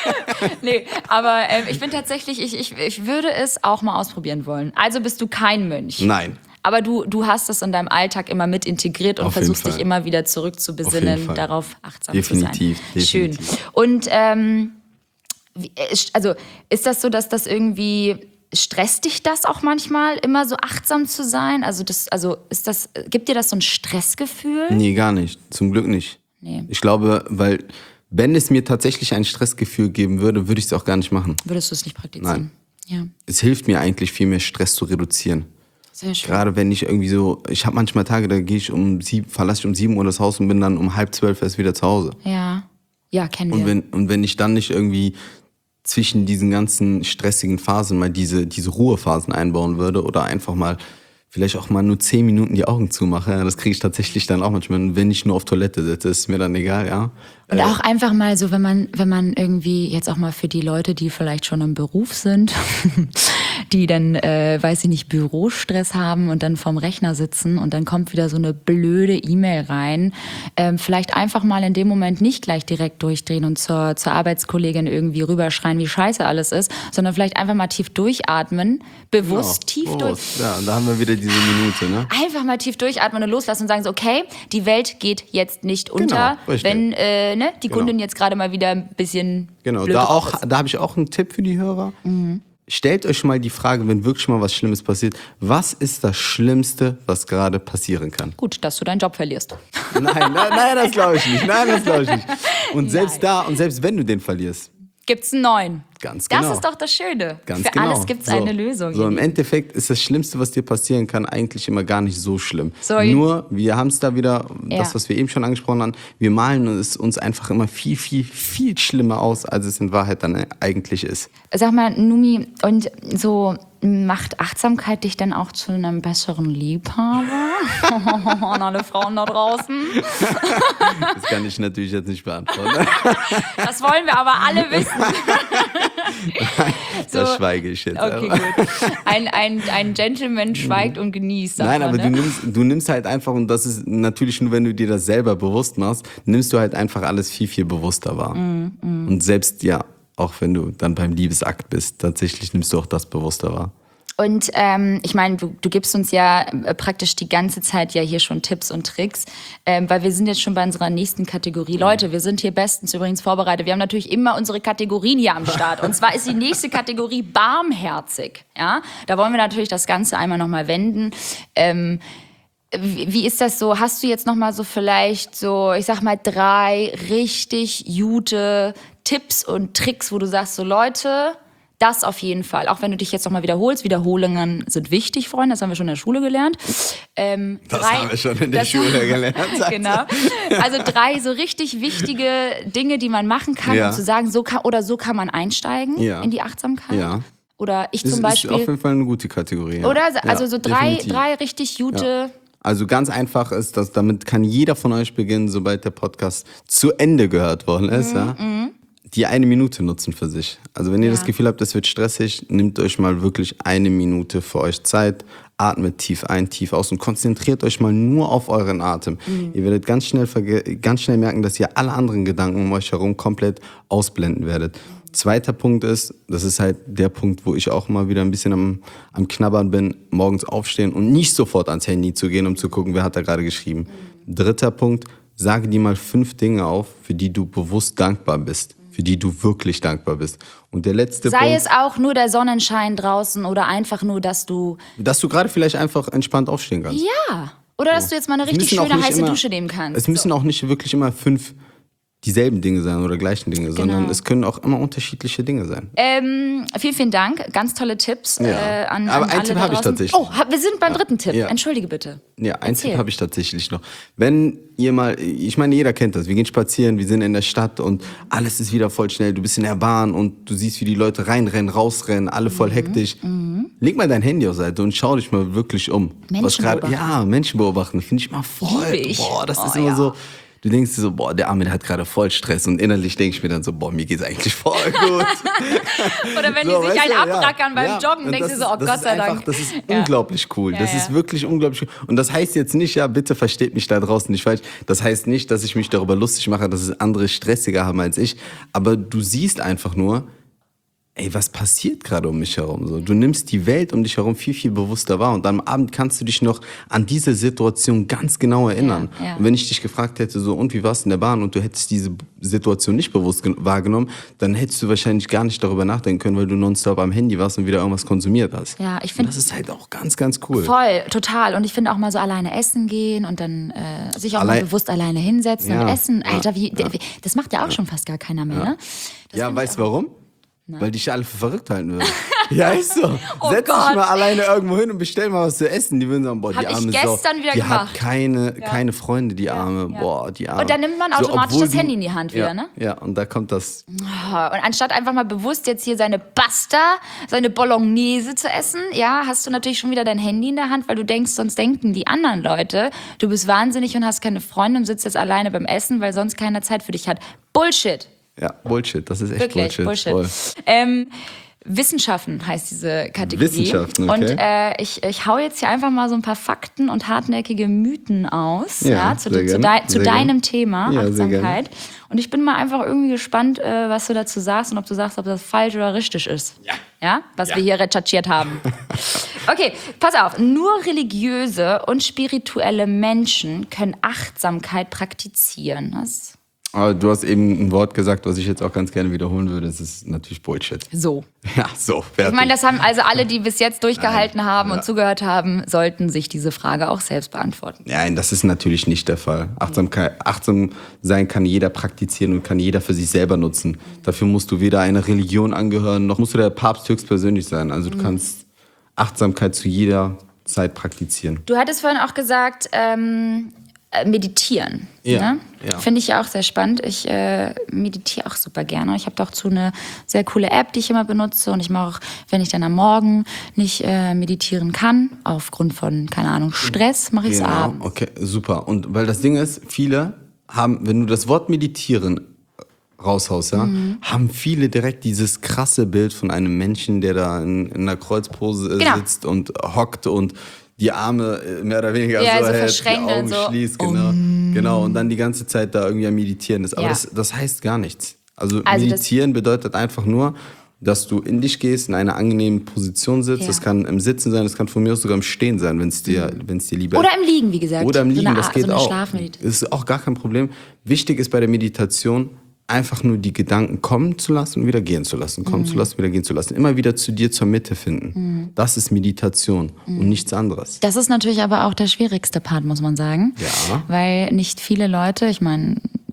Nee, aber äh, ich bin tatsächlich, ich, ich, ich würde es auch mal ausprobieren wollen. Also bist du kein Mönch? Nein. Aber du, du hast es in deinem Alltag immer mit integriert und Auf versuchst jeden dich Fall. immer wieder zurückzubesinnen, darauf achtsam definitiv, zu sein. Definitiv. Schön. Und ähm, wie, also ist das so, dass das irgendwie stresst dich das auch manchmal, immer so achtsam zu sein? Also das, also ist das, gibt dir das so ein Stressgefühl? Nee, gar nicht. Zum Glück nicht. Nee. Ich glaube, weil wenn es mir tatsächlich ein Stressgefühl geben würde, würde ich es auch gar nicht machen. Würdest du es nicht praktizieren? Nein. Ja. Es hilft mir eigentlich viel mehr, Stress zu reduzieren. Sehr schön. Gerade wenn ich irgendwie so, ich habe manchmal Tage, da gehe ich um sieben, verlasse ich um sieben Uhr das Haus und bin dann um halb zwölf erst wieder zu Hause. Ja, ja, kennen wir. Und wenn, und wenn ich dann nicht irgendwie zwischen diesen ganzen stressigen Phasen mal diese, diese Ruhephasen einbauen würde oder einfach mal vielleicht auch mal nur zehn Minuten die Augen zumache, das kriege ich tatsächlich dann auch manchmal. Und wenn ich nur auf Toilette sitze, ist mir dann egal, ja. Und auch einfach mal so, wenn man, wenn man irgendwie jetzt auch mal für die Leute, die vielleicht schon im Beruf sind, die dann, äh, weiß ich nicht, Bürostress haben und dann vorm Rechner sitzen und dann kommt wieder so eine blöde E-Mail rein, ähm, vielleicht einfach mal in dem Moment nicht gleich direkt durchdrehen und zur, zur Arbeitskollegin irgendwie rüberschreien, wie scheiße alles ist, sondern vielleicht einfach mal tief durchatmen, bewusst Genau. tief Oh, durch... ja, und da haben wir wieder diese Minute, ne? Einfach mal tief durchatmen und loslassen und sagen so, okay, die Welt geht jetzt nicht unter, Genau, richtig. wenn äh, ne, die Genau. Kundin jetzt gerade mal wieder ein bisschen Genau, blöd da, drauf auch, ist. da habe ich auch einen Tipp für die Hörer. Mhm. Stellt euch mal die Frage, wenn wirklich mal was Schlimmes passiert, was ist das Schlimmste, was gerade passieren kann? Gut, dass du deinen Job verlierst. Nein, nein, nein das glaube ich nicht. Nein, das glaube ich nicht. Und selbst Nein. da, und selbst wenn du den verlierst, Gibt's einen neuen. Ganz genau. Das ist doch das Schöne. Ganz Für genau. alles gibt's so, eine Lösung. So, ihr im Lieben. Endeffekt ist das Schlimmste, was dir passieren kann, eigentlich immer gar nicht so schlimm. So, Nur, wir haben es da wieder, Ja. das, was wir eben schon angesprochen haben, wir malen es uns einfach immer viel, viel, viel schlimmer aus, als es in Wahrheit dann eigentlich ist. Sag mal, Numi, und so macht Achtsamkeit dich dann auch zu einem besseren Liebhaber? An alle Frauen da draußen. Das kann ich natürlich jetzt nicht beantworten. Das wollen wir aber alle wissen. Das So. schweige ich jetzt. Okay, aber. gut. Ein, ein, ein Gentleman schweigt und genießt. sagt Nein, man, aber ne? du nimmst, du nimmst halt einfach, und das ist natürlich nur, wenn du dir das selber bewusst machst, nimmst du halt einfach alles viel, viel bewusster wahr. Mm, mm. Und selbst, ja, auch wenn du dann beim Liebesakt bist, tatsächlich nimmst du auch das bewusster wahr. Und ähm, ich meine, du, du gibst uns ja äh, praktisch die ganze Zeit ja hier schon Tipps und Tricks, ähm, weil wir sind jetzt schon bei unserer nächsten Kategorie. Leute, wir sind hier bestens übrigens vorbereitet. Wir haben natürlich immer unsere Kategorien hier am Start. Und zwar ist die nächste Kategorie barmherzig. Ja? Da wollen wir natürlich das Ganze einmal nochmal wenden. Ähm, wie, wie ist das so? Hast du jetzt nochmal so vielleicht so, ich sag mal, drei richtig gute Tipps und Tricks, wo du sagst, so Leute... Das auf jeden Fall. Auch wenn du dich jetzt nochmal wiederholst. Wiederholungen sind wichtig, Freunde. Das haben wir schon in der Schule gelernt. Ähm, Das drei, haben wir schon in der das- Schule gelernt. Genau. Also drei so richtig wichtige Dinge, die man machen kann, Ja. um zu sagen, so kann, oder so kann man einsteigen Ja. in die Achtsamkeit. Ja. Oder ich Das zum ist Beispiel. auf jeden Fall eine gute Kategorie. Ja. Oder? Also ja, so drei, definitiv. drei richtig gute. Also ganz einfach ist das, damit kann jeder von euch beginnen, sobald der Podcast zu Ende gehört worden ist, ja, die eine Minute nutzen für sich. Also wenn ihr Ja. das Gefühl habt, das wird stressig, nehmt euch mal wirklich eine Minute für euch Zeit, atmet tief ein, tief aus und konzentriert euch mal nur auf euren Atem. Ihr werdet ganz schnell, verge- ganz schnell merken, dass ihr alle anderen Gedanken um euch herum komplett ausblenden werdet. Zweiter Punkt ist, das ist halt der Punkt, wo ich auch mal wieder ein bisschen am, am Knabbern bin, morgens aufstehen und nicht sofort ans Handy zu gehen, um zu gucken, wer hat da gerade geschrieben. Dritter Punkt, sage dir mal fünf Dinge auf, für die du bewusst dankbar bist, für die du wirklich dankbar bist. Und der letzte Sei Punkt, es auch nur der Sonnenschein draußen oder einfach nur, dass du. dass du gerade vielleicht einfach entspannt aufstehen kannst. Ja. Oder dass du jetzt mal eine Es richtig müssen auch schöne nicht heiße immer- Dusche nehmen kannst. Es müssen auch nicht wirklich immer fünf dieselben Dinge sein oder gleichen Dinge, sondern es können auch immer unterschiedliche Dinge sein. Ähm, vielen, vielen Dank. Ganz tolle Tipps Ja. äh, an, Aber an einen alle Tipp da habe ich draußen. tatsächlich. Oh, hab, wir sind beim dritten Tipp. Ja. Entschuldige bitte. Ja, einen Erzähl. Tipp habe ich tatsächlich noch. Wenn ihr mal, ich meine, jeder kennt das. Wir gehen spazieren, wir sind in der Stadt und alles ist wieder voll schnell. Du bist in der Bahn und du siehst, wie die Leute reinrennen, rausrennen, alle voll Mhm. hektisch. Leg mal dein Handy auf Seite und schau dich mal wirklich um. Menschen Was grad- beobachten. Ja, Menschen beobachten. Finde ich mal voll. Liebe ich. Boah, das Oh, ist immer ja. so. Du denkst dir so, boah, der Arme, der hat gerade voll Stress. Und innerlich denke ich mir dann so, boah, mir geht's eigentlich voll gut. Oder wenn So, die sich weißt einen du, ja. abrackern beim Ja. Joggen, Und denkst das du so, oh ist- das Gott ist sei einfach, Dank. Das ist Ja. unglaublich cool. Ja, Das ja. ist wirklich unglaublich cool. Und das heißt jetzt nicht, ja, bitte versteht mich da draußen nicht falsch. Das heißt nicht, dass ich mich darüber lustig mache, dass es andere stressiger haben als ich. Aber du siehst einfach nur, ey, was passiert gerade um mich herum? So, du nimmst die Welt um dich herum viel, viel bewusster wahr. Und am Abend kannst du dich noch an diese Situation ganz genau erinnern. Ja, ja. Und wenn ich dich gefragt hätte, so, und wie warst du in der Bahn? Und du hättest diese Situation nicht bewusst gen- wahrgenommen, dann hättest du wahrscheinlich gar nicht darüber nachdenken können, weil du nonstop am Handy warst und wieder irgendwas konsumiert hast. Ja, ich Und find- das ist halt auch ganz, ganz cool. Voll, total. Und ich finde auch mal so alleine essen gehen und dann äh, sich auch Allein- mal bewusst alleine hinsetzen Ja, und essen. ja, Alter, wie, wie, das macht ja auch schon fast gar keiner mehr, ne? Das Ja, find weißt ich du auch- warum? Weil dich alle für verrückt halten würden. Ja, ist so. Oh Setz Gott. dich mal alleine irgendwo hin und bestell mal was zu essen. Die würden sagen, boah, die Hab ich arme gestern Sau. wieder die gemacht. hat keine, keine Freunde, die Arme. ja. Boah, die Arme. Und dann nimmt man automatisch obwohl das Handy in die Hand wieder, ja, ne? Ja, und da kommt das. Und anstatt einfach mal bewusst jetzt hier seine Pasta, seine Bolognese zu essen, ja, hast du natürlich schon wieder dein Handy in der Hand, weil du denkst, sonst denken die anderen Leute, du bist wahnsinnig und hast keine Freunde und sitzt jetzt alleine beim Essen, weil sonst keiner Zeit für dich hat. Bullshit. Ja, Bullshit. Das ist echt Wirklich, Bullshit. Bullshit. Voll. Ähm, Wissenschaften heißt diese Kategorie. Wissenschaften, okay. Und äh, ich, ich hau jetzt hier einfach mal so ein paar Fakten und hartnäckige Mythen aus, ja, Ja, zu, sehr zu, gerne, dei zu sehr deinem gerne. Thema Ja, sehr gerne. Achtsamkeit. Und ich bin mal einfach irgendwie gespannt, äh, was du dazu sagst und ob du sagst, ob das falsch oder richtig ist. Ja. Ja? Was wir hier recherchiert haben. Okay, pass auf. Nur religiöse und spirituelle Menschen können Achtsamkeit praktizieren. Das Aber du hast eben ein Wort gesagt, was ich jetzt auch ganz gerne wiederholen würde. Das ist natürlich Bullshit. so. Ja, so, fertig. Ich meine, das haben also alle, die bis jetzt durchgehalten Nein, haben ja. und zugehört haben, sollten sich diese Frage auch selbst beantworten. Nein, das ist natürlich nicht der Fall. Achtsamkeit, achtsam sein kann jeder praktizieren und kann jeder für sich selber nutzen. Dafür musst du weder einer Religion angehören, noch musst du der Papst höchstpersönlich sein. Also du Mhm. kannst Achtsamkeit zu jeder Zeit praktizieren. Du hattest vorhin auch gesagt, ähm, äh, meditieren. Ja, Ne? ja. Finde ich ja auch sehr spannend. Ich äh, meditiere auch super gerne. Ich habe dazu eine sehr coole App, die ich immer benutze. Und ich mache auch, wenn ich dann am Morgen nicht äh, meditieren kann, aufgrund von, keine Ahnung, Stress, mache ich es Genau, abends. okay, super. Und weil das Ding ist, viele haben, wenn du das Wort meditieren raushaust, ja, Mhm. haben viele direkt dieses krasse Bild von einem Menschen, der da in, in einer Kreuzpose äh, Genau. sitzt und hockt und die Arme äh, mehr oder weniger Ja, so, so hält, die verschränkt und Augen so. schließt, genau, genau, und dann die ganze Zeit da irgendwie am Meditieren ist. Aber Ja. das, das heißt gar nichts. Also, Also das- Meditieren bedeutet einfach nur, dass du in dich gehst, in einer angenehmen Position sitzt. Ja. Das kann im Sitzen sein, das kann von mir aus sogar im Stehen sein, wenn es dir, wenn's dir lieber ist. Oder im Liegen, wie gesagt. Oder im So Liegen, eine das Art- geht so eine auch. Schlafmeditation. Das ist auch gar kein Problem. Wichtig ist bei der Meditation, einfach nur die Gedanken kommen zu lassen und wieder gehen zu lassen. Kommen Mhm. zu lassen, wieder gehen zu lassen. Immer wieder zu dir zur Mitte finden. Das ist Meditation Mhm. und nichts anderes. Das ist natürlich aber auch der schwierigste Part, muss man sagen. Ja. Weil nicht viele Leute, ich meine,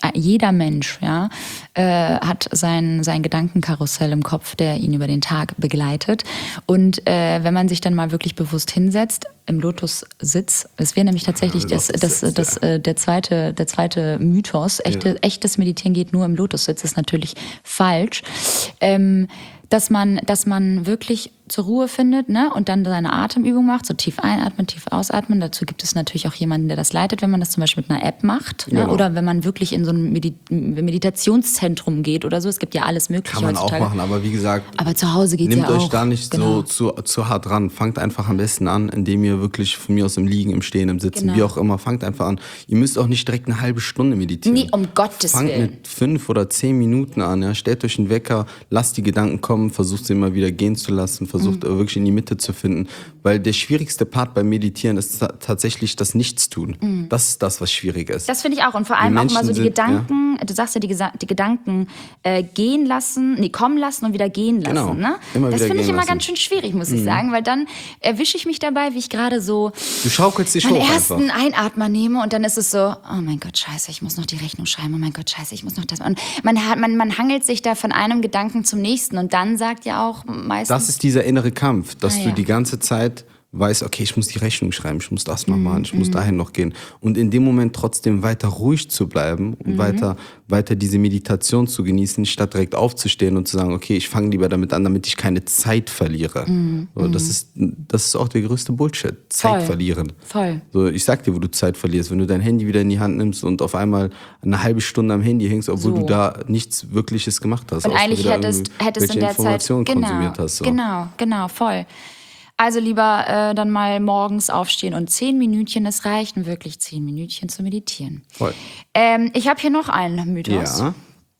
jeder Mensch, ja, äh, hat sein, sein Gedankenkarussell im Kopf, der ihn über den Tag begleitet. Und äh, wenn man sich dann mal wirklich bewusst hinsetzt, im Lotussitz, es wäre nämlich tatsächlich das, das, das, das, äh, der, zweite, der zweite Mythos, echte, ja. echtes Meditieren geht nur im Lotussitz, ist natürlich falsch, ähm, dass man, dass man wirklich zur Ruhe findet, ne, und dann seine Atemübung macht, so tief einatmen, tief ausatmen. Dazu gibt es natürlich auch jemanden, der das leitet, wenn man das zum Beispiel mit einer App macht, ne, genau. oder wenn man wirklich in so ein Medi- Meditationszentrum geht oder so. Es gibt ja alles Mögliche Kann man heutzutage. auch machen, aber wie gesagt, aber zu Hause geht's nehmt ja auch. euch da nicht genau. so zu, zu hart ran. Fangt einfach am besten an, indem ihr wirklich von mir aus im Liegen, im Stehen, im Sitzen, Genau. wie auch immer, fangt einfach an. Ihr müsst auch nicht direkt eine halbe Stunde meditieren. Nee, um Gottes Fangt Willen. mit fünf oder zehn Minuten an. Ja. Stellt euch einen Wecker, lasst die Gedanken kommen, versucht sie immer wieder gehen zu lassen, versucht Mhm. wirklich in die Mitte zu finden. Weil der schwierigste Part beim Meditieren ist ta- tatsächlich das Nichtstun. Mhm. Das ist das, was schwierig ist. Das finde ich auch. Und vor allem Die auch mal so Menschen die sind- Gedanken, du sagst ja, die, Gesa- die Gedanken äh, gehen lassen, nee, kommen lassen und wieder gehen lassen. Genau. Ne? Immer das wieder finde ich gehen immer lassen. ganz schön schwierig, muss ich sagen, weil dann erwische ich mich dabei, wie ich gerade so Du schaukelst dich meinen hoch ersten einfach. Einatmer nehme und dann ist es so, oh mein Gott, scheiße, ich muss noch die Rechnung schreiben, oh mein Gott, scheiße, ich muss noch das. Und man, hat- man, man hangelt sich da von einem Gedanken zum nächsten und dann sagt ja auch meistens... Das ist dieser innere Kampf, dass Ah, du ja. die ganze Zeit weißt, okay, ich muss die Rechnung schreiben, ich muss das noch Mhm, machen, ich muss dahin noch gehen. Und in dem Moment trotzdem weiter ruhig zu bleiben und Mhm. weiter, weiter diese Meditation zu genießen, statt direkt aufzustehen und zu sagen, okay, ich fange lieber damit an, damit ich keine Zeit verliere. So, das ist, das ist auch der größte Bullshit. Zeit Mhm, Voll. verlieren. Voll. So, ich sag dir, wo du Zeit verlierst. Wenn du dein Handy wieder in die Hand nimmst und auf einmal eine halbe Stunde am Handy hängst, obwohl So. du da nichts Wirkliches gemacht hast. Und außer eigentlich wieder hättest, hättest irgendwelche in der Zeit Informationen genau, konsumiert hast. So. genau, genau, voll. Also lieber äh, dann mal morgens aufstehen und zehn Minütchen, es reichen wirklich zehn Minütchen zu meditieren. Voll. Ähm, ich habe hier noch einen Mythos. Ja.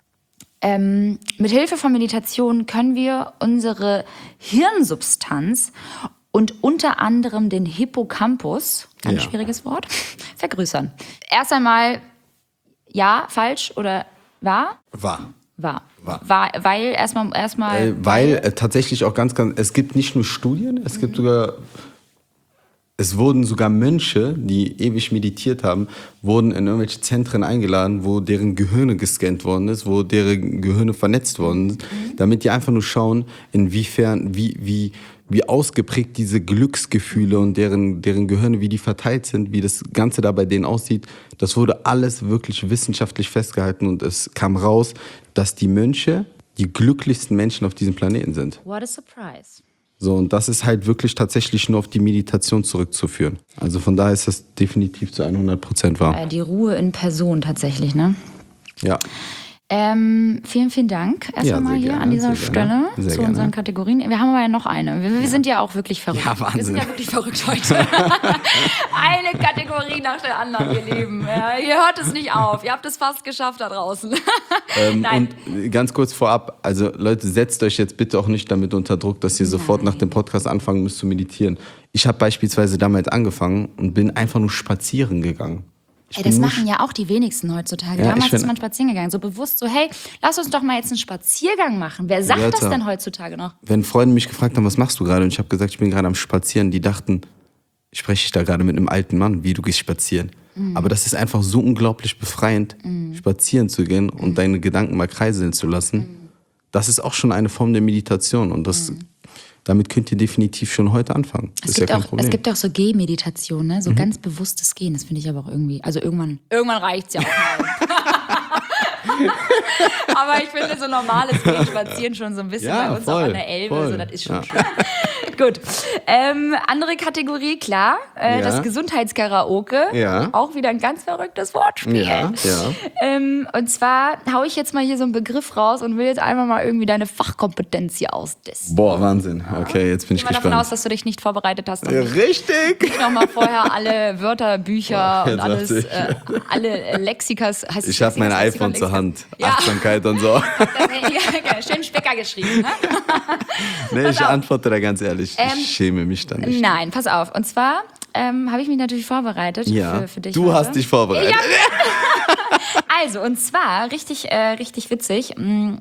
Ähm, mit Hilfe von Meditation können wir unsere Hirnsubstanz und unter anderem den Hippocampus, ganz Ja. schwieriges Wort, vergrößern. Erst einmal, ja, falsch oder wahr? War. Wahr. Wahr. Wahr, weil erstmal erstmal Äh, weil äh, tatsächlich auch ganz, ganz, es gibt nicht nur Studien, es gibt sogar, es wurden sogar Mönche, die ewig meditiert haben, wurden in irgendwelche Zentren eingeladen, wo deren Gehirne gescannt worden ist, wo deren Gehirne vernetzt worden sind, damit die einfach nur schauen, inwiefern, wie, wie, wie ausgeprägt diese Glücksgefühle und deren, deren Gehirne, wie die verteilt sind, wie das Ganze da bei denen aussieht. Das wurde alles wirklich wissenschaftlich festgehalten und es kam raus, dass die Mönche die glücklichsten Menschen auf diesem Planeten sind. What a surprise. So, und das ist halt wirklich tatsächlich nur auf die Meditation zurückzuführen. Also von daher ist das definitiv zu hundert Prozent wahr. Äh, die Ruhe in Person tatsächlich, ne? Ja. Ähm, vielen, vielen Dank erst Ja, einmal sehr hier gerne, an dieser sehr Stelle gerne, sehr zu gerne. unseren Kategorien. Wir haben aber ja noch eine. Wir, wir sind ja auch wirklich verrückt. Ja, Wahnsinn. Wir sind ja wirklich verrückt heute. Eine Kategorie nach der anderen, ihr Lieben. Ja, ihr hört es nicht auf. Ihr habt es fast geschafft da draußen. Ähm, Nein. und ganz kurz vorab, also Leute, setzt euch jetzt bitte auch nicht damit unter Druck, dass ihr sofort nach dem Podcast anfangen müsst zu meditieren. Ich habe beispielsweise damals angefangen und bin einfach nur spazieren gegangen. Ich Ey, bin das nur machen ja auch die wenigsten heutzutage. Ja, Damals ich find- ist man spazieren gegangen. So bewusst so, hey, lass uns doch mal jetzt einen Spaziergang machen. Wer sagt das Wörter. denn heutzutage noch? Wenn Freunde mich gefragt haben, was machst du gerade? Und ich habe gesagt, ich bin gerade am Spazieren. Die dachten, spreche ich da gerade mit einem alten Mann, wie du gehst spazieren. Mhm. Aber das ist einfach so unglaublich befreiend, spazieren zu gehen und Mhm. deine Gedanken mal kreiseln zu lassen. Das ist auch schon eine Form der Meditation und das, damit könnt ihr definitiv schon heute anfangen. Das Mhm. Es ist gibt, ja kein auch, Problem. es gibt auch so Gehmeditation, ne? So Mhm. ganz bewusstes Gehen. Das finde ich aber auch irgendwie. Also irgendwann. Irgendwann reicht's ja auch mal. Aber ich finde so normales Gehen, Spazieren schon so ein bisschen Ja, bei uns auch voll, an der Elbe. voll. So, das ist schon Ja. schön. Gut. Ähm, andere Kategorie, klar. Äh, Ja. Das Gesundheitskaraoke. Ja. Auch wieder ein ganz verrücktes Wortspiel. Ja, ja. Ähm, und zwar hau ich jetzt mal hier so einen Begriff raus und will jetzt einfach mal irgendwie deine Fachkompetenz hier austesten. Boah, Wahnsinn. Okay, jetzt bin Ich ich gehe mal davon aus, gespannt. dass du dich nicht vorbereitet hast. Und Ja, nicht richtig! nochmal vorher alle Wörter, Bücher Boah, und jetzt alles, dachte ich. äh, alle äh, Lexikas. Heißt es Ich habe mein Lexikas, iPhone zur Lexikon? Hand. Ja. Achtsamkeit und so. Das, ja, schön Specker geschrieben. Ne? Nee, ich auf. antworte da ganz ehrlich. Ähm, Ich schäme mich da nicht. Nein, pass auf. Und zwar ähm, habe ich mich natürlich vorbereitet Ja, für, für dich. du heute. hast dich vorbereitet. Also, und zwar, richtig, äh, richtig witzig, mh,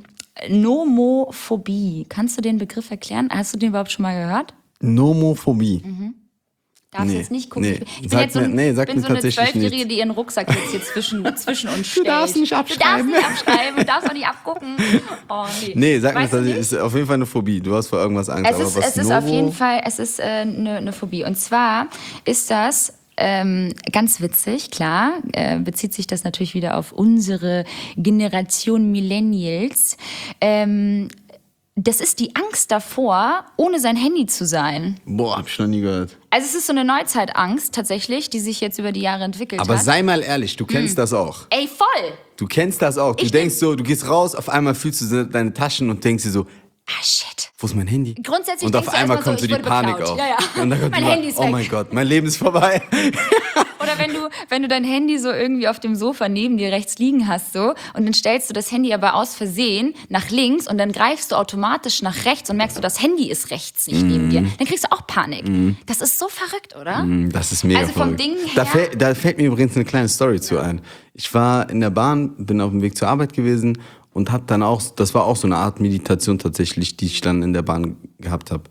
Nomophobie. Kannst du den Begriff erklären? Hast du den überhaupt schon mal gehört? Nomophobie. Darfst Nee, jetzt nicht gucken. nee. Ich bin Sag jetzt so, mir- ein, nee, sag bin mir so eine tatsächlich Zwölfjährige, nichts. die ihren Rucksack jetzt hier zwischen, zwischen uns stellt. darfst nicht abschreiben. Du darfst nicht abschreiben, du darfst auch nicht abgucken. Oh, nee. Nee, sag mir, Weißt du das nicht? ist auf jeden Fall eine Phobie. Du hast vor irgendwas Angst. Es aber ist, was es ist Novo, auf jeden Fall, es ist eine äh, ne ne Phobie. Und zwar ist das ähm, ganz witzig, klar, äh, bezieht sich das natürlich wieder auf unsere Generation Millennials. Ähm, das ist die Angst davor, ohne sein Handy zu sein. Boah, hab ich noch nie gehört. Also es ist so eine Neuzeitangst tatsächlich, die sich jetzt über die Jahre entwickelt Aber hat. sei mal ehrlich, du kennst das auch. Ey, voll! Du kennst das auch. Du Ich denkst so, du gehst raus, auf einmal fühlst du so deine Taschen und denkst dir so, Ah, shit. wo ist mein Handy? Grundsätzlich Und auf denkst du einmal erstmal kommt so, so ich die wurde Panik beklaut. auf. Ja, ja. Und dann kommt Mein die, Handy ist oh weg. mein Gott, mein Leben ist vorbei. Oder wenn du, wenn du dein Handy so irgendwie auf dem Sofa neben dir rechts liegen hast so und dann stellst du das Handy aber aus Versehen nach links und dann greifst du automatisch nach rechts und merkst du, das Handy ist rechts nicht neben dir. Dann kriegst du auch Panik. Das ist so verrückt, oder? Mm, Das ist mega Also vom verrückt. Ding Da, her- fällt, da fällt mir übrigens eine kleine Story zu ein. Ich war in der Bahn, bin auf dem Weg zur Arbeit gewesen und hab dann auch, das war auch so eine Art Meditation tatsächlich, die ich dann in der Bahn gehabt habe.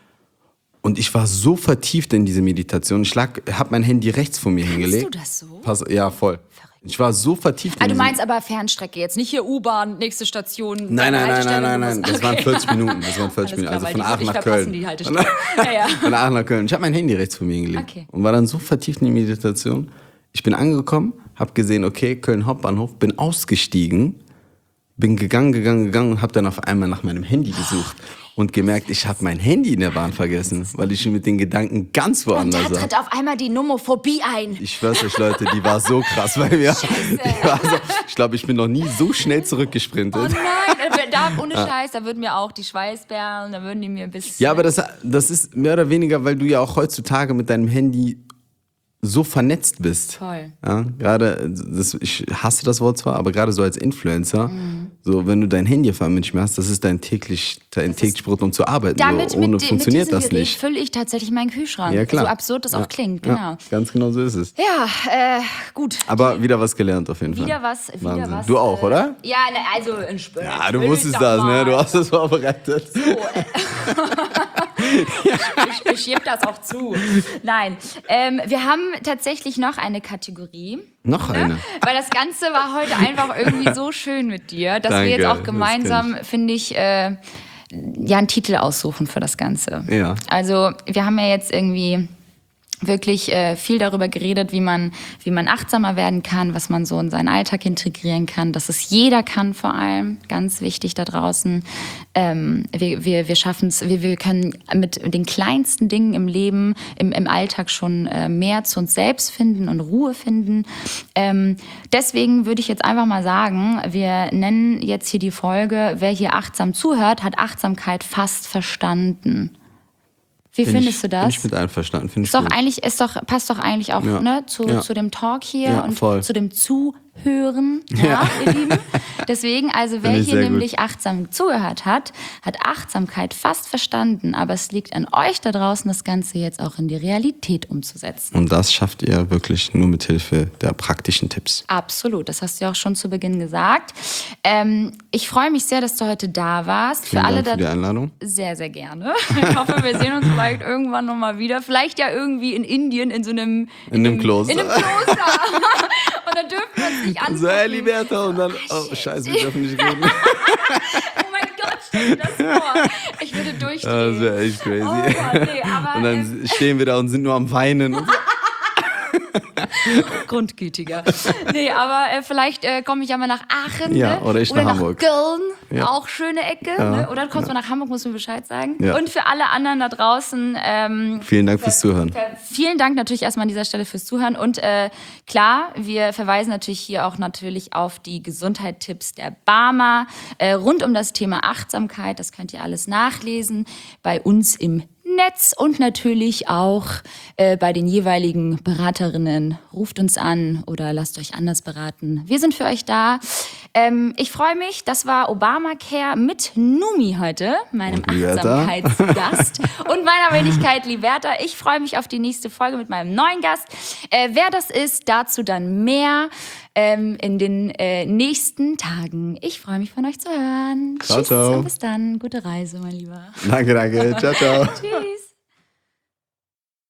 Und ich war so vertieft in diese Meditation. Ich lag, hab mein Handy rechts vor mir hingelegt. du das so? Pass, ja, voll. Ich war so vertieft Ah, in du diese- meinst aber Fernstrecke jetzt, nicht hier U-Bahn, nächste Station. Nein, nein, nein, Haltestelle, nein, nein, du nein. musst- Das waren Okay. vierzig Minuten. Das waren vierzig Alles Minuten. klar, Also weil von die Aachen würde ich nach verpassen, Köln. die Haltestelle. Ja, ja. Von Aachen nach Köln. Ich habe mein Handy rechts vor mir hingelegt. Okay. Und war dann so vertieft in die Meditation. Ich bin angekommen, habe gesehen, okay, Köln Hauptbahnhof, bin ausgestiegen, bin gegangen, gegangen, gegangen und habe dann auf einmal nach meinem Handy gesucht. Und gemerkt, ich habe mein Handy in der Bahn vergessen, weil ich mit den Gedanken ganz Und woanders da war. tritt auf einmal die Nomophobie ein. Ich schwör's euch, Leute, die war so krass bei mir. Die war so, ich glaube, ich bin noch nie so schnell Oh zurückgesprintet. nein, da, ohne Scheiß, da würden mir auch die Schweißperlen, da würden die mir bis... Ja, aber das, das ist mehr oder weniger, weil du ja auch heutzutage mit deinem Handy so vernetzt bist. Voll. Ja, gerade, das, ich hasse das Wort zwar, aber gerade so als Influencer, Mhm. so wenn du dein Handy auf einmal nicht mehr hast, das ist dein täglich, dein täglich Brot, um zu arbeiten. Damit so, ohne mit, di- funktioniert mit diesem das Gerät nicht. fülle ich tatsächlich meinen Kühlschrank. Ja, klar. So absurd das Ja. auch klingt, Ja, genau. ganz genau so ist es. Ja, äh, gut. Aber wieder was gelernt auf jeden Fall. Wieder was, wieder Wahnsinn. was. Du auch, äh, oder? Ja, ne, also in Spö- Ja, du will wusstest ich das, doch ne? mal. Du hast das vorbereitet. Ich, ich gebe das auch zu. Nein, ähm, wir haben tatsächlich noch eine Kategorie. Noch Ne? eine. Weil das Ganze war heute einfach irgendwie so schön mit dir, dass Danke, wir jetzt auch das gemeinsam, kenn finde ich, äh, ja, einen Titel aussuchen für das Ganze. Ja. Also wir haben ja jetzt irgendwie wirklich äh, viel darüber geredet, wie man, wie man achtsamer werden kann, was man so in seinen Alltag integrieren kann, dass es jeder kann vor allem, ganz wichtig da draußen. Ähm, wir wir, wir schaffen es, wir, wir können mit den kleinsten Dingen im Leben, im, im Alltag schon äh, mehr zu uns selbst finden und Ruhe finden. Ähm, deswegen würde ich jetzt einfach mal sagen, wir nennen jetzt hier die Folge, wer hier achtsam zuhört, hat Achtsamkeit fast verstanden. Wie Bin findest ich, du das? Bin ich mit einverstanden. Finde ich Ist doch gut. eigentlich, ist doch, passt doch eigentlich auch Ja. ne, zu, Ja. zu dem Talk hier Ja, und voll. zu dem Zuhören, ja, Ja. ihr Lieben. Deswegen, also wer Finde ich hier sehr gut. nämlich achtsam zugehört hat, hat Achtsamkeit fast verstanden, aber es liegt an euch da draußen, das Ganze jetzt auch in die Realität umzusetzen. Und das schafft ihr wirklich nur mit Hilfe der praktischen Tipps. Absolut, das hast du ja auch schon zu Beginn gesagt. Ähm, ich freue mich sehr, dass du heute da warst. Vielen für alle Dank für die da Einladung. Sehr, sehr gerne. Ich hoffe, wir sehen uns vielleicht irgendwann nochmal wieder. Vielleicht ja irgendwie in Indien in so einem... In einem Kloster. In einem Kloster. Und dann dürfen wir uns nicht angucken. So, hey, Liberta, und dann, oh, scheiße, wir dürfen nicht reden. Oh mein Gott, stell dir das vor. Ich würde durchdrehen. Das wäre echt crazy. Oh Gott, nee, aber, Und dann stehen wir da und sind nur am Weinen. Und so. Grundgütiger. Nee, aber äh, vielleicht äh, komme ich ja mal nach Aachen. Ja, ne? oder ich oder nach nach Hamburg. Köln, Ja. auch schöne Ecke. Ja. Ne? Oder kommst du mal nach Hamburg, musst du mir Bescheid sagen. Ja. Und für alle anderen da draußen, ähm, Vielen Dank fürs Zuhören. vielen Dank natürlich erstmal an dieser Stelle fürs Zuhören. Und äh, klar, wir verweisen natürlich hier auch natürlich auf die Gesundheitstipps der Barmer äh, rund um das Thema Achtsamkeit. Das könnt ihr alles nachlesen bei uns im Netz und natürlich auch äh, bei den jeweiligen Beraterinnen. Ruft uns an oder lasst euch anders beraten. Wir sind für euch da. Ähm, ich freue mich, das war Obamacare mit Numi heute, meinem Und Liberta. Achtsamkeitsgast und meiner Wenigkeit Liberta. Ich freue mich auf die nächste Folge mit meinem neuen Gast. Äh, wer das ist, dazu dann mehr ähm, in den äh, nächsten Tagen. Ich freue mich von euch zu hören. Ciao, Tschüss ciao. und bis dann. Gute Reise, mein Lieber. Danke, danke. Ciao, ciao. Tschüss.